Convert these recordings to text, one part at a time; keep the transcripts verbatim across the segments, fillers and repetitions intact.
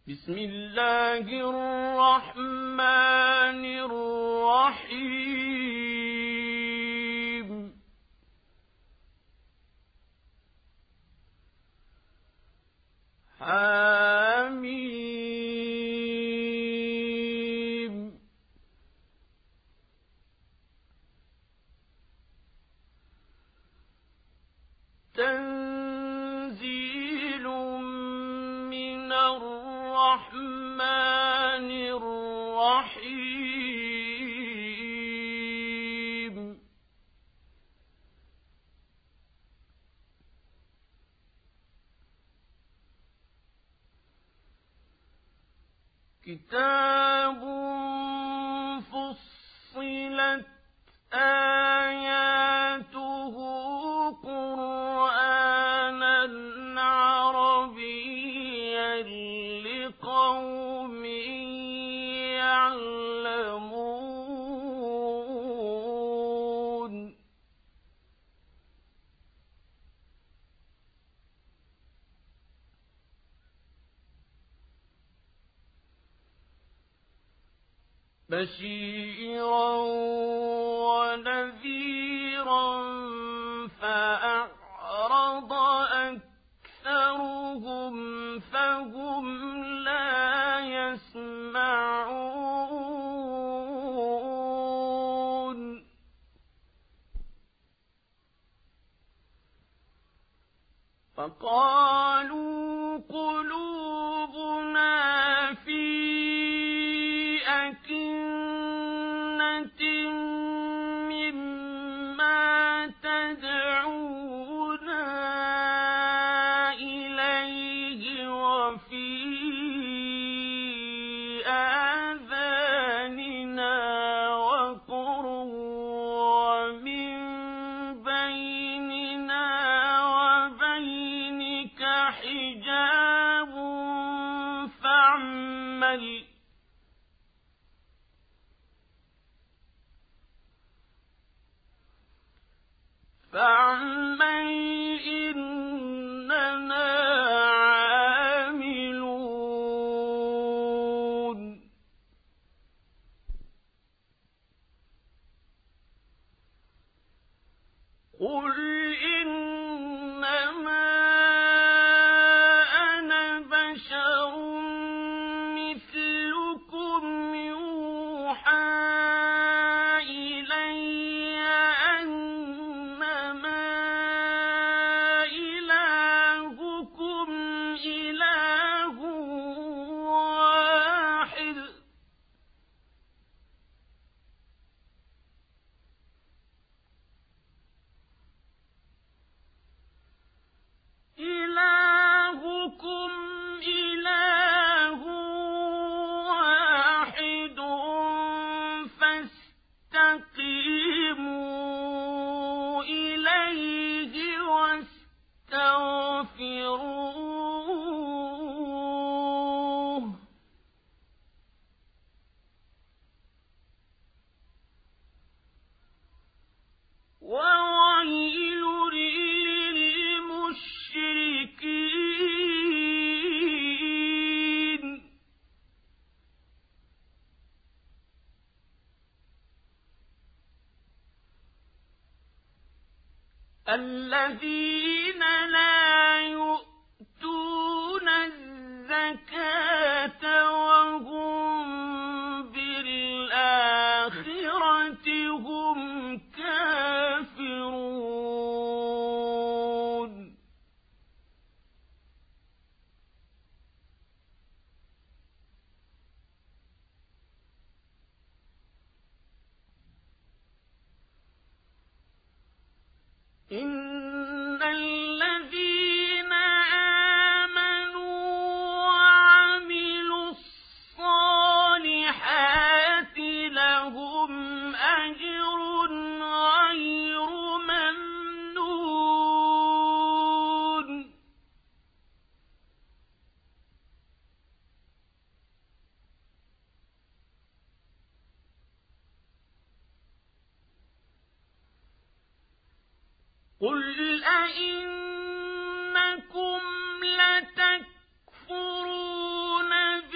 بسم الله الرحمن الرحيم حميم تنزيل من الرحمن الرحيم كتاب فصلت آياته قرآنا عربيا لقوم يعلمون بشيرا ونذيرا فأعرض أكثرهم فهم لا يسمعون فقالوا قلوبنا في أكنة مما تدعونا إليه وفي آذاننا وقر ومن بيننا وبينك حجاب فاعمل فاعمل إننا عاملون قل إنما أنا بشر مثلكم يوحى إلي أنما إلهكم إله واحد إلهكم إله واحد فاستقيموا إليه واستغفروه وويل للمشركين الذين لا يؤتون الزكاة وهم بالآخرة هم كافرون إن الذين آمنوا وعملوا الصالحات لهم أجر غير ممنون قل أئنكم لتكفرون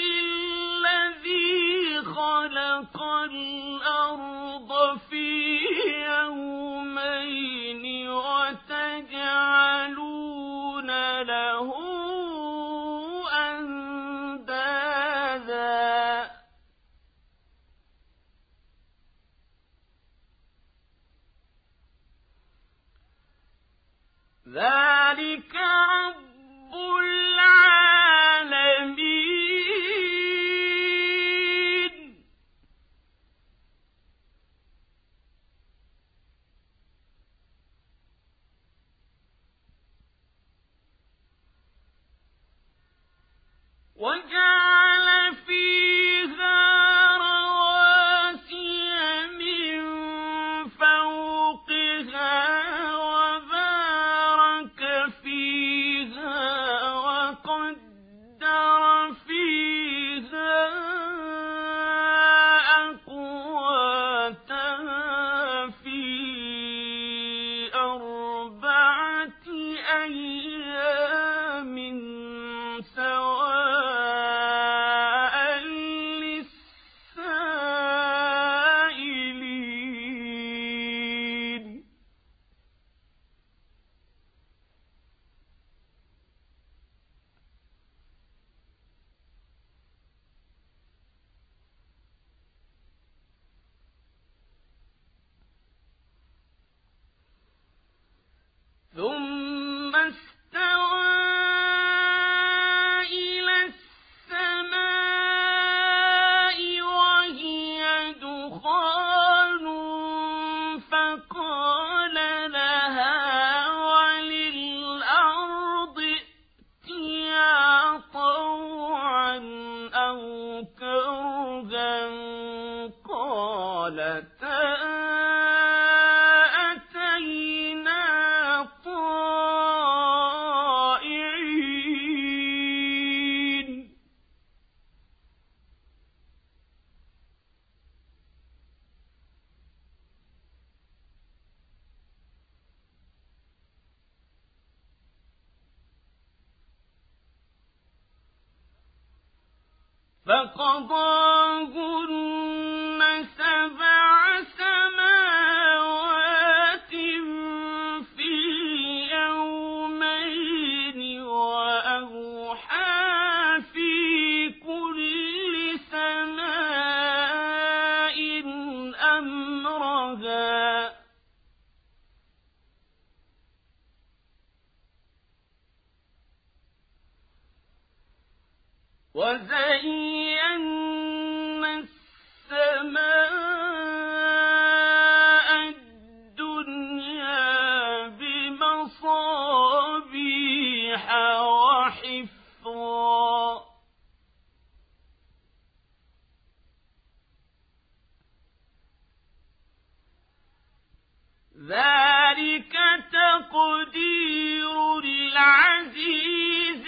فقضاهن سبع سماوات في يومين وأوحى في كل سماء أمرها وزينا السماء الدنيا بمصابيح وحفظا ذلك تقدير العزيز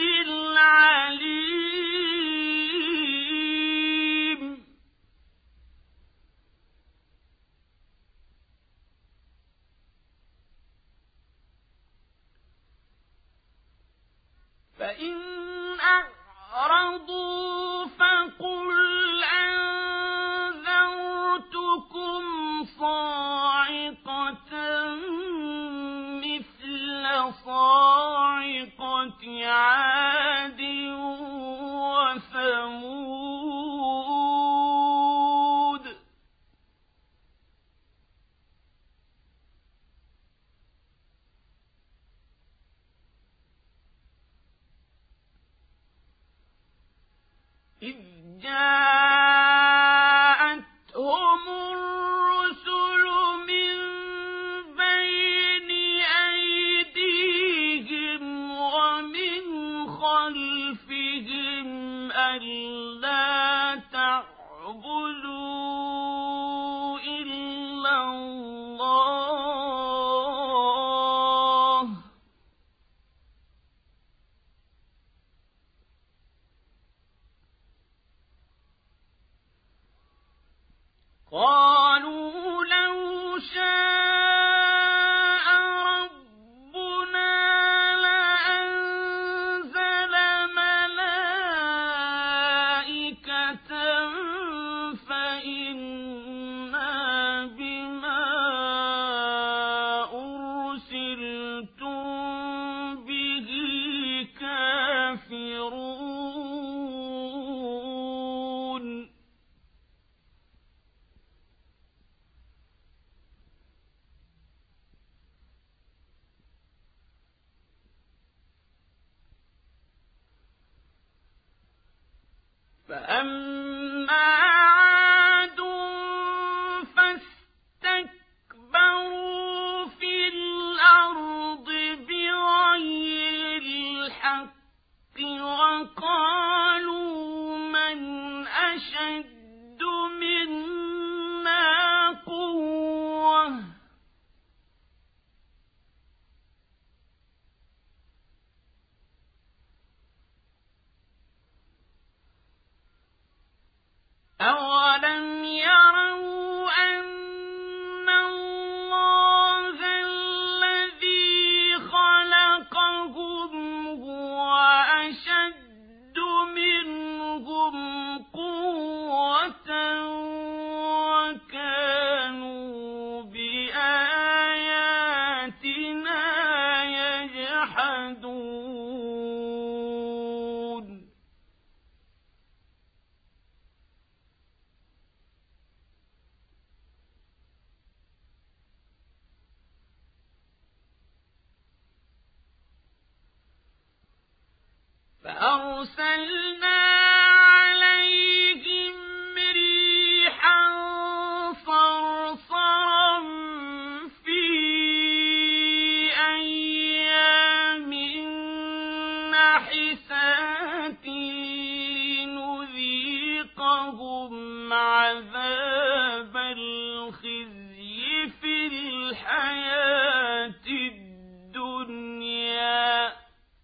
العليم فإن أعرضوا فقل أنذرتكم صاعقة مثل صاعقة عاد وثمود إذ جاءتهم الرسل من بين أيديهم ومن خلفهم ألا تعبدوا إلا الله قالوا لو شاء ربنا لأنزل ملائكة فإنا بما أرسلتم به كافرون فأما عاد فاستكبروا في الأرض بغير الحق وقالوا من أشد منا قوة أولم يروا أن الله الذي خلقهم هو أشد منهم قوة وكانوا بآياتنا يجحدون فأرسلنا عليهم ريحا صرصرا في أيام نحسات لنذيقهم عذاب الخزي في الحياة الدنيا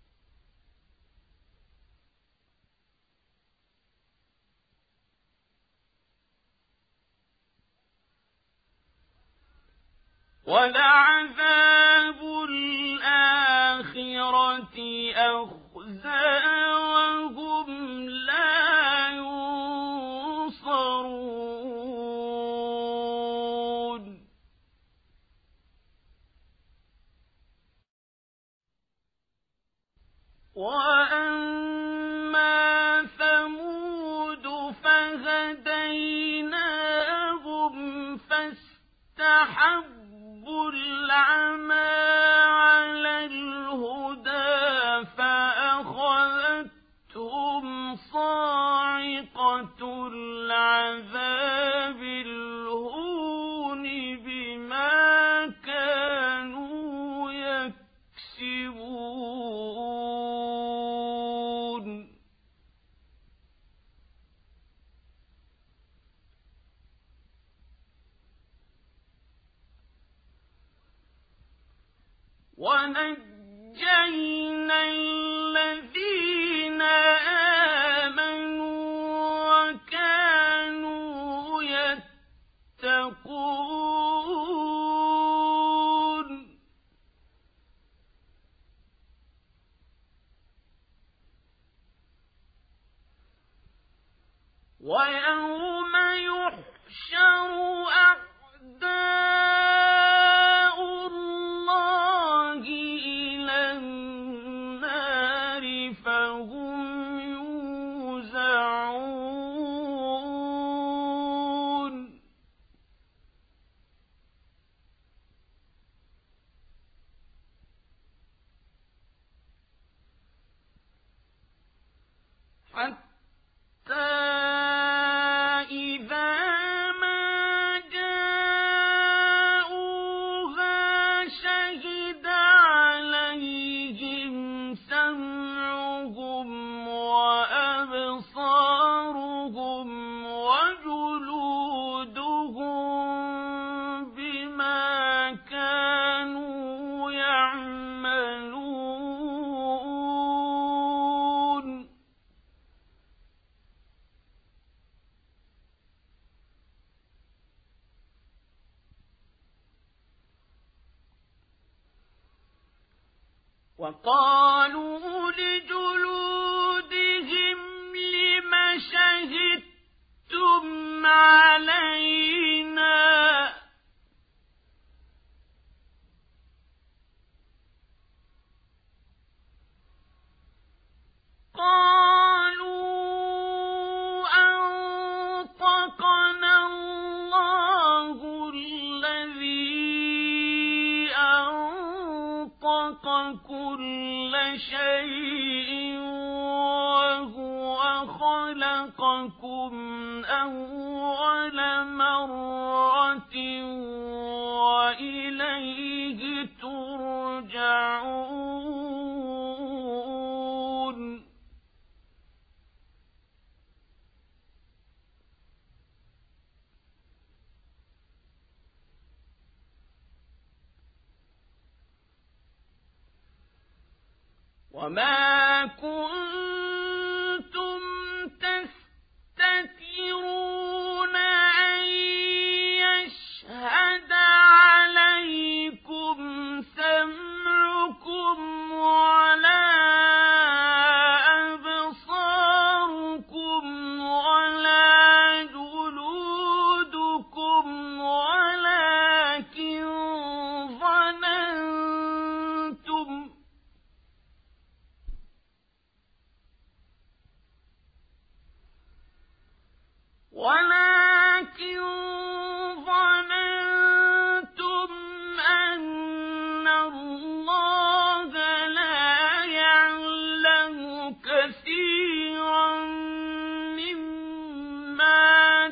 ولعذاب الآخرة أخزى وهم لا ينصرون ونجينا الذين آمنوا وكانوا يتقون ويوم يحشر أعداء الله إلى النار فهم يوزعون حتى وقالوا لجلودهم لم شهدتم علينا قالوا أنطقنا الله الذي أنطق كل شيء وهو خلقكم أول مرة وإليه ترجعون وما كنتم تستترون أن يشهد عليكم سمعكم ولا أبصاركم ولا جلودكم ولكن ظننتم ولكن ظننتم أن الله لا يعلم كثيرا مما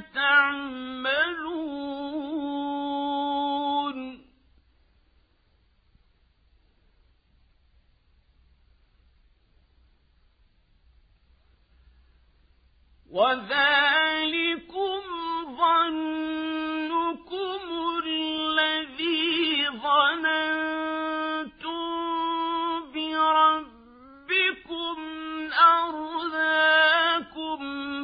تعملون وذلكم ظنكم الذي ظننتم بربكم أرداكم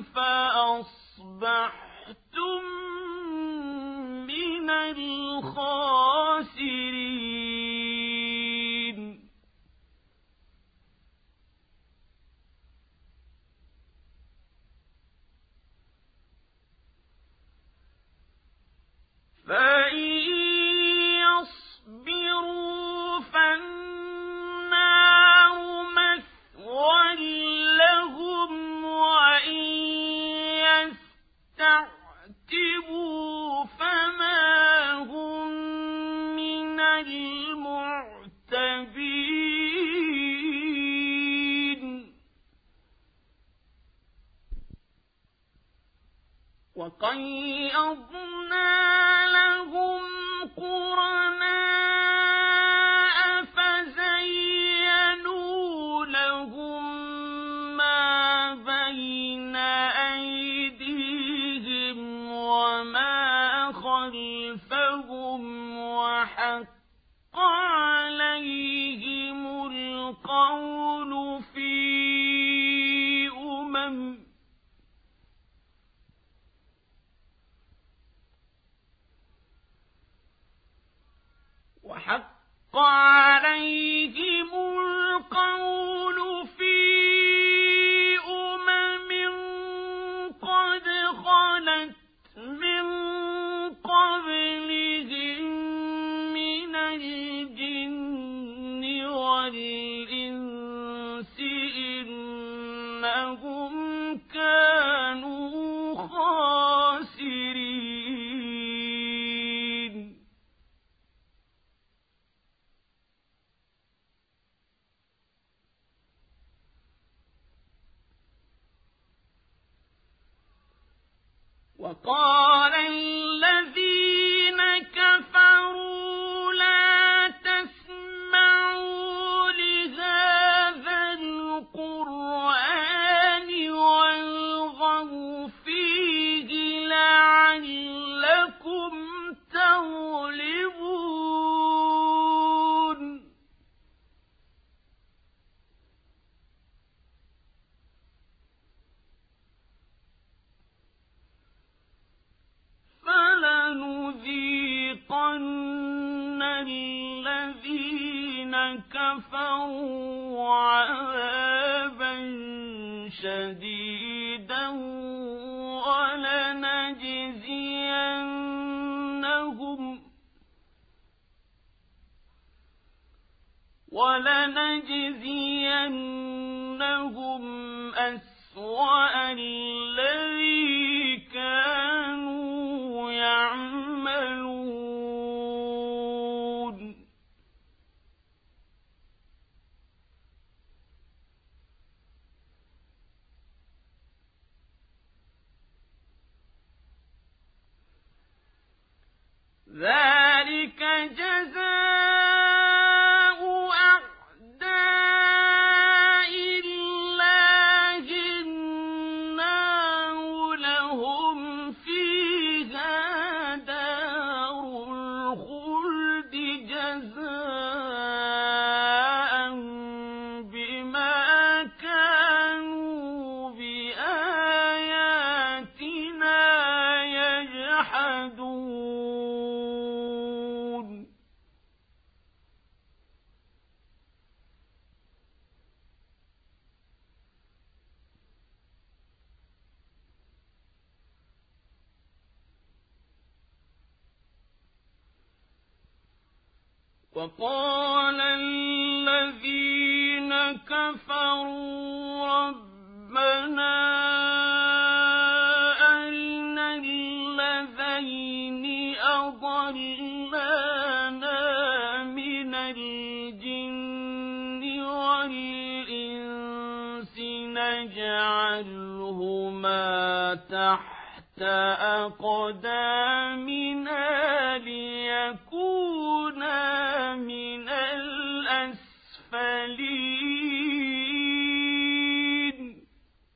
فأصبحتم من الخاسرين فإن يصبروا فالنار مثوى لهم وإن يستعتبوا فما هم من المعتبين وقيضنا لهم قرناء فزينوا لهم ما بين أيديهم وما خلفهم وحق عليهم كانوا خاسرين وقال الذين كفروا لا تسمعوا لهذا القرآن والغوا فيه لعلكم تغلبون فلنذيقن الذين كفروا عذابا شديدا ولنجزينهم ولنجزينهم أسوأ الذي كانوا يعملون ذلك جزاء أعداء الله النار لهم فيها دار الخلد جزاء بما كانوا بآياتنا يجحدون وقال الذين كفروا ربنا أرنا الذين أضلانا من الجن والإنس نجعلهما تحت أقدامنا ليكونا من الأسفلين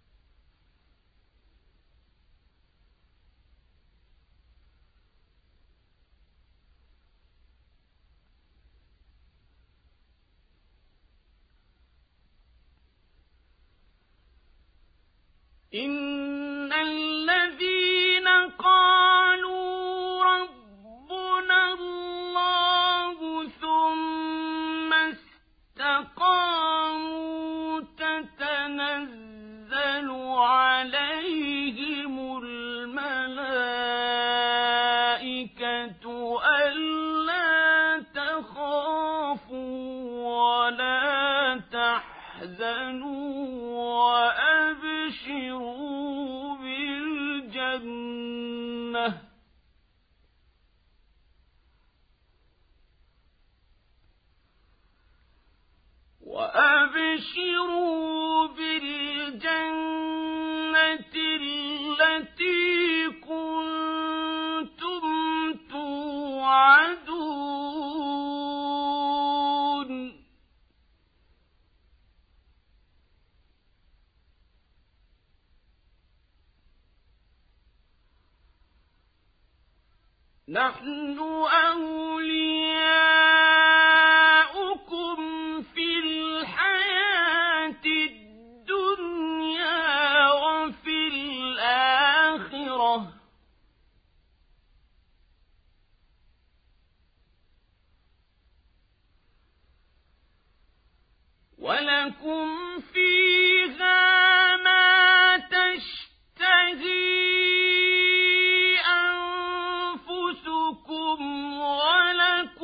إن الذين قالوا ربنا الله ثم استقاموا تتنزل عليهم الملائكة ألا تخافوا ولا تحزنوا وأبشروا بالجنة وأبشروا بالجنة التي كنتم توعدون نحن أولياؤكم في الحياة الدنيا وفي الآخرة ولكم فيها ما تشتهي أنفسكم ولكم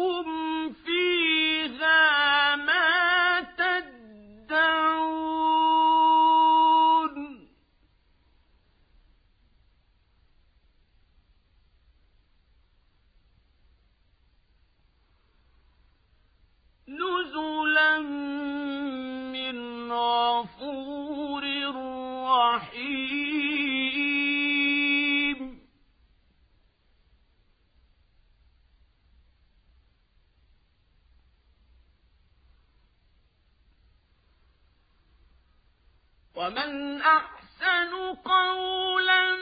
رحيم ومن أحسن قولا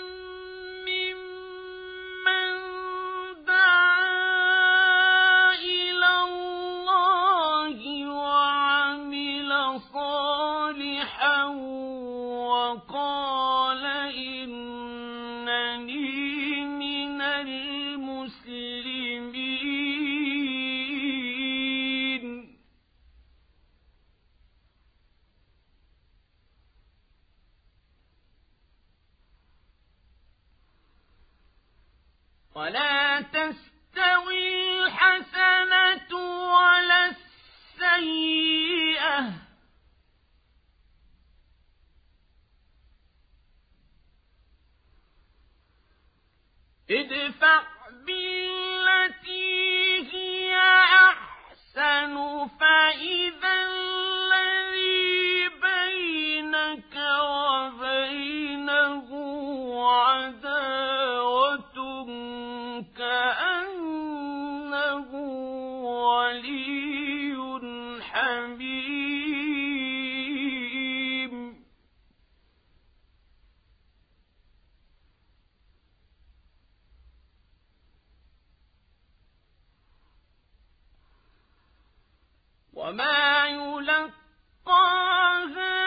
ممن دعا إلى الله وعمل صالحا وقال إنني من المسلمين ولا تستوي الحسنة ولا السيئة ادفع بالتي هي أحسن فإذا الذي بينك وبينه عداوة كأنه ولي حميم وما يلقاها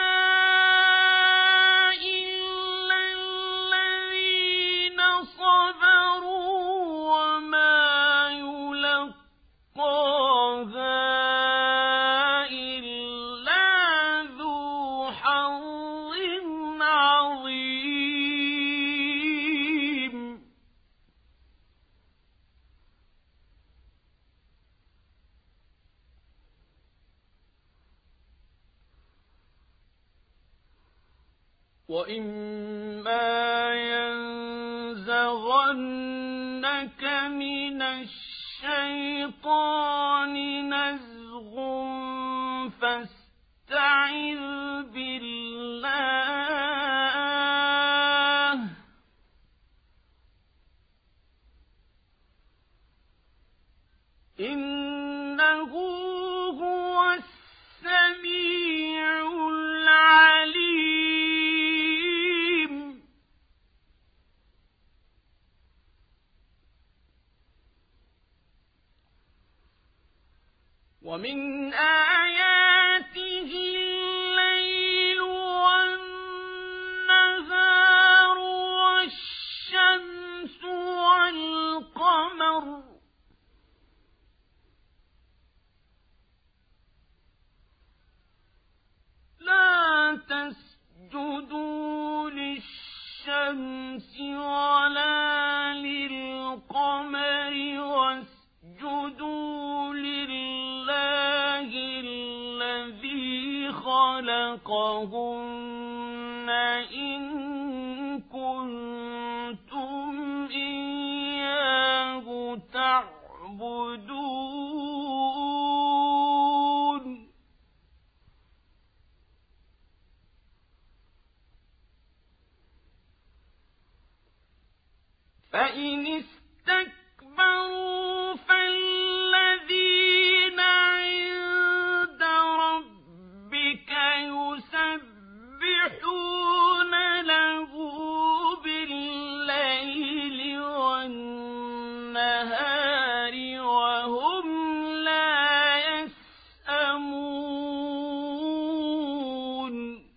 إلا الذين صبروا وما يلقاها إلا ذو حظ عظيم وإما ينزغنك من الشيطان نزغ فاستعذ بالله إنه هو السميع العليم ومن آياته الليل والنهار والشمس والقمر لا تسجدوا للشمس ولا للقمر واسجدوا لله الذي خلقهن إن كنتم إياه تعبدون فإن استكبروا فالذين عند ربك يسبحون له بالليل والنهار وهم لا يسأمون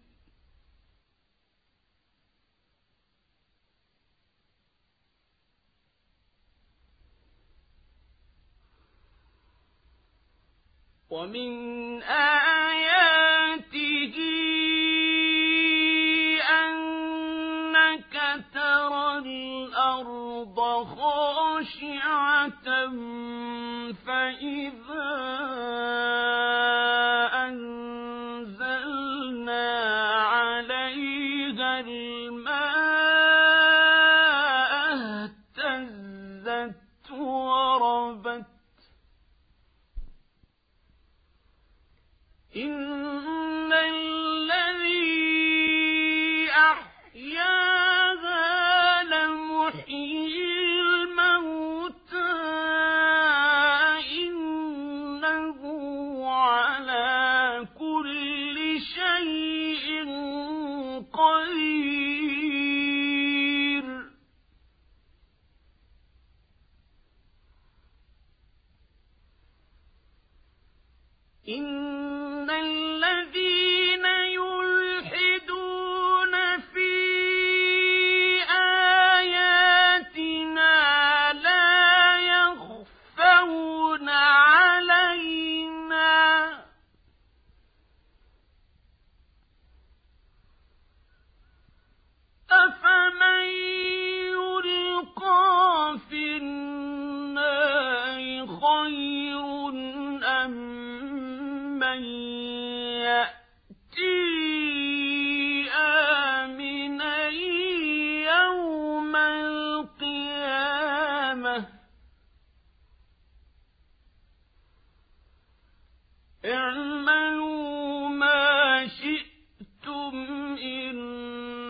ومن آياته أنك ترى الأرض خاشعة فإذا أنزلنا عليها الماء اهتزت وربت إن الذي أحياها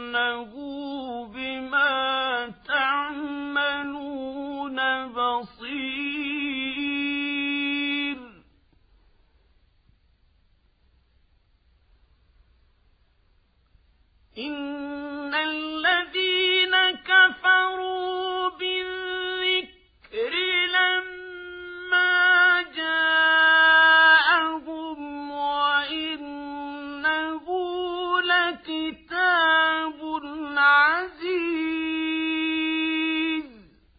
إنه بما تعملون بصير إن الذين كفروا بالذكر لما جاءهم وإنه لكتاب عزيز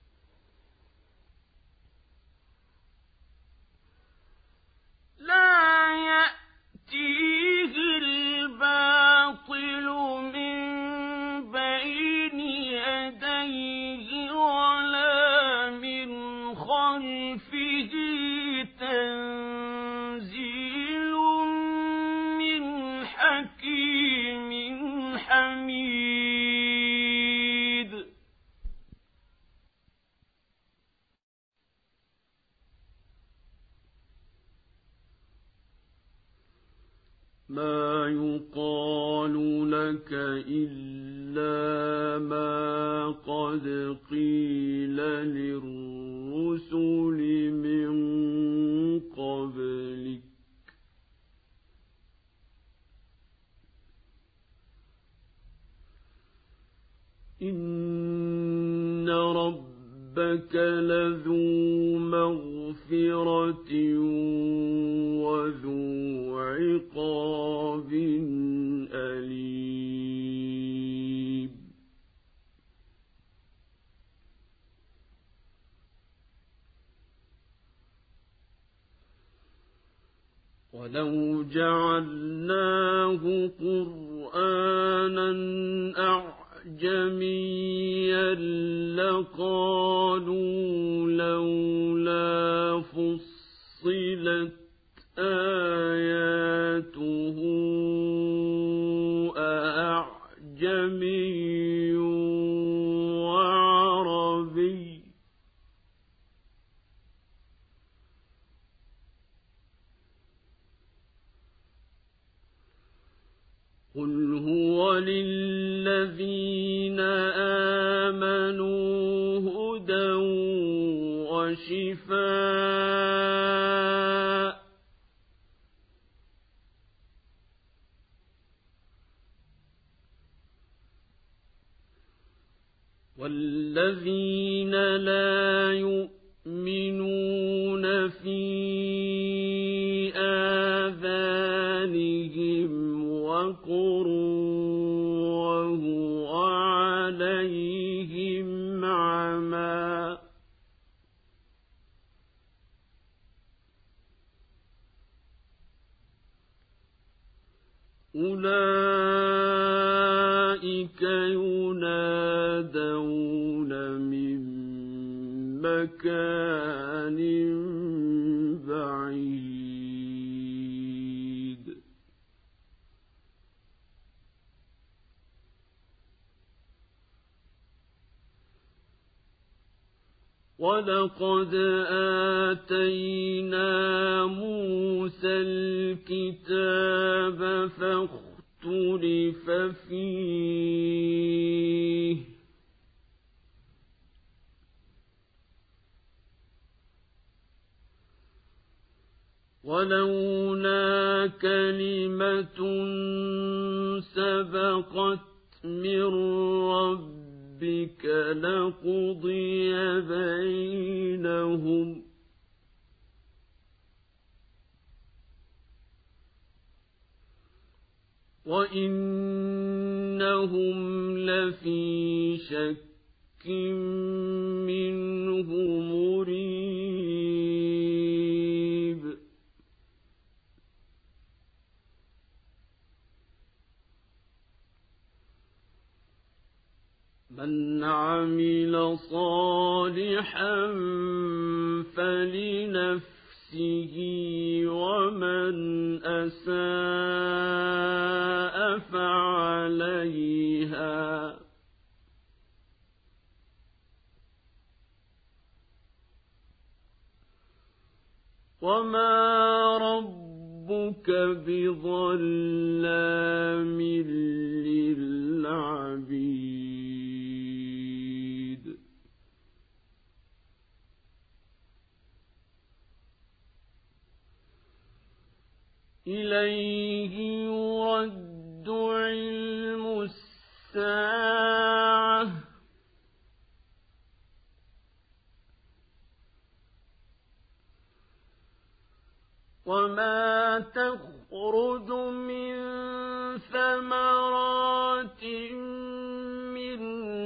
لا يأتيه الباطل من بين يديه ولا من خلفه تنزيل من حكيم حميد ما يقال لك إلا ما قد قيل للرسل من قبلك إن ربك لذو مغفرة وذو عقاب أليم ولو جعلناه قرآنا أعجميا لقالوا لولا فصلت آياته أعجمي وعربي قل هو للذين آمنوا هدى وشفاء والذين لا يؤمنون في آذانهم وقر وهو عليهم عمى أولئك ينادون من مكان بعيد ولقد آتينا موسى الكتاب فاختلف فيه ولولا كلمة سبقت من ربك لقضي بينهم وإنهم لفي شك منه مريب من عمل صالحا فلنفسه ومن أساء فعليها وما ربك بظلام للعبيد إليه يرد علم الساعة وما تخرج من ثمرات من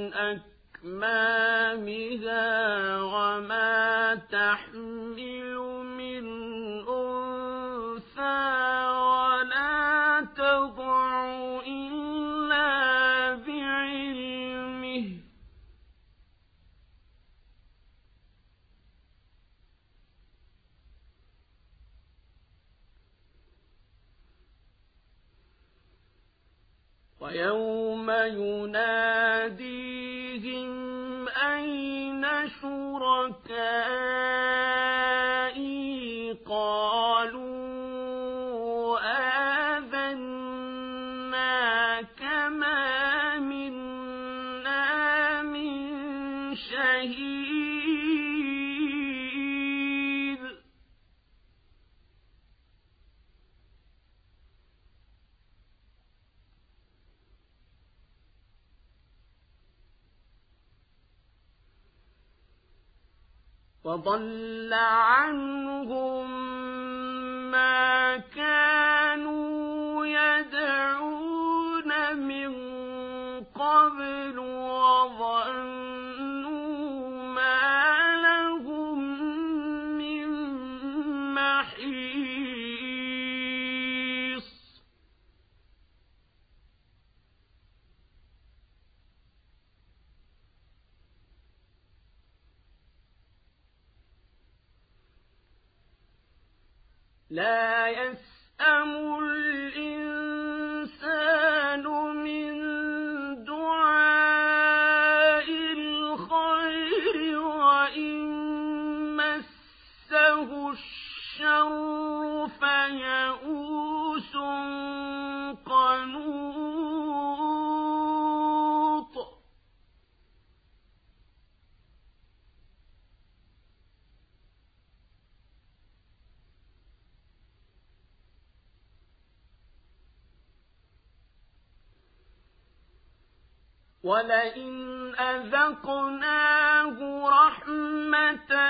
أكمامها وما تحمل من أنثى ولا تضع إلا بعلمه ويوم يناديهم أين شركائي قالوا آذناك ما منا من شهيد وضل عنهم ما كانوا يدعون من قبل وظنوا ما لهم من محيص لا يسأم الإنسان من دعاء الخير وإن مسه الشر فيئوس قنوط ولئن أذقناه رحمة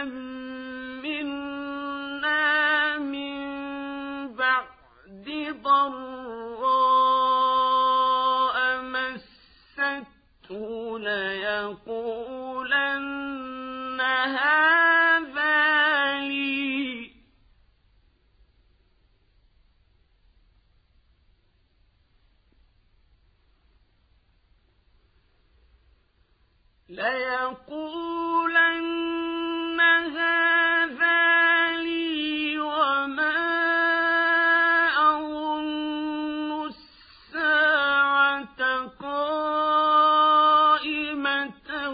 منا من بعد ضراء مسته ليقولن هذا لي ليقولن هذا لي وما أظن الساعة قائمة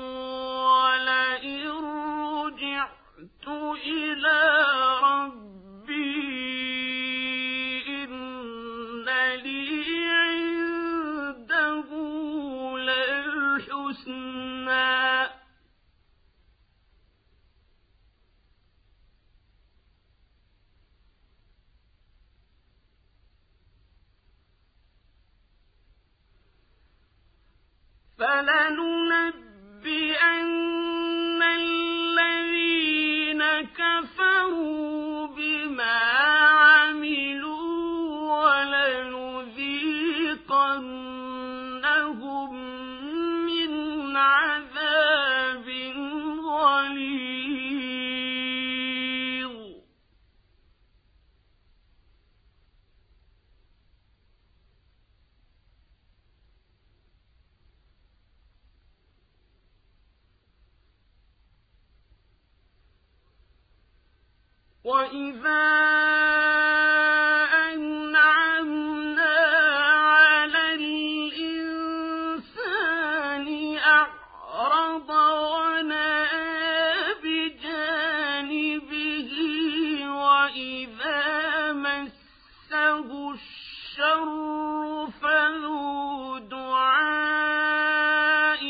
ولئن رجعت إلى ربي إن لي عنده للحسنى فلننبئن الذين كفروا بما عملوا ولنذيقنهم من عذاب غليظ وإذا أنعمنا على الإنسان أعرض ونأى بجانبه وإذا مسه الشر فذو دعاء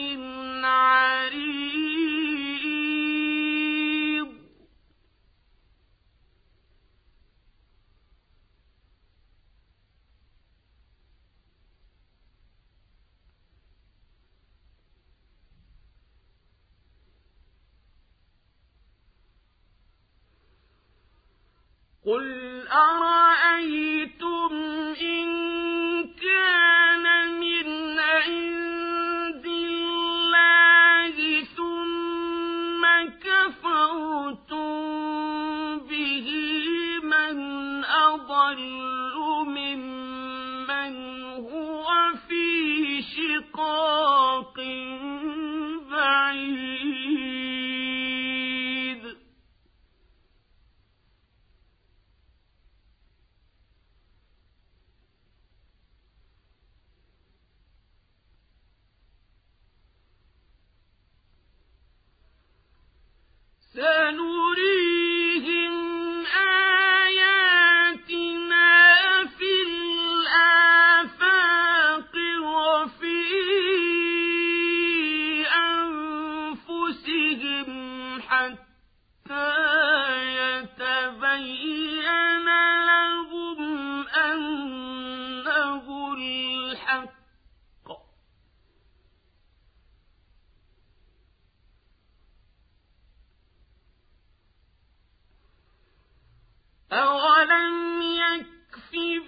عريض قل أرأيتم إن كان من عند الله ثم كفرتم به من أضل ممن هو في شقاق بعيد سنريهم آياتنا في الآفاق وفي أنفسهم حتى يتبين لهم أنه الحق أولم يكف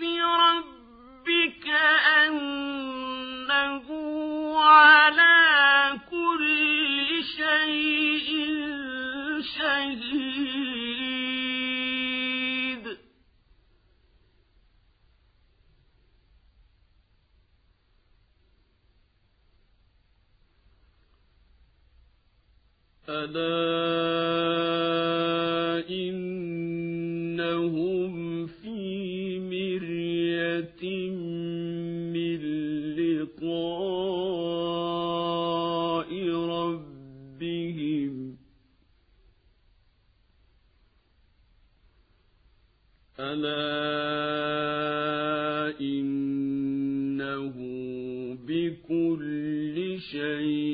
بربك أنه على كل شيء شهيد ألا إنهم في مرية من لقاء ربهم ألا إنه بكل شيء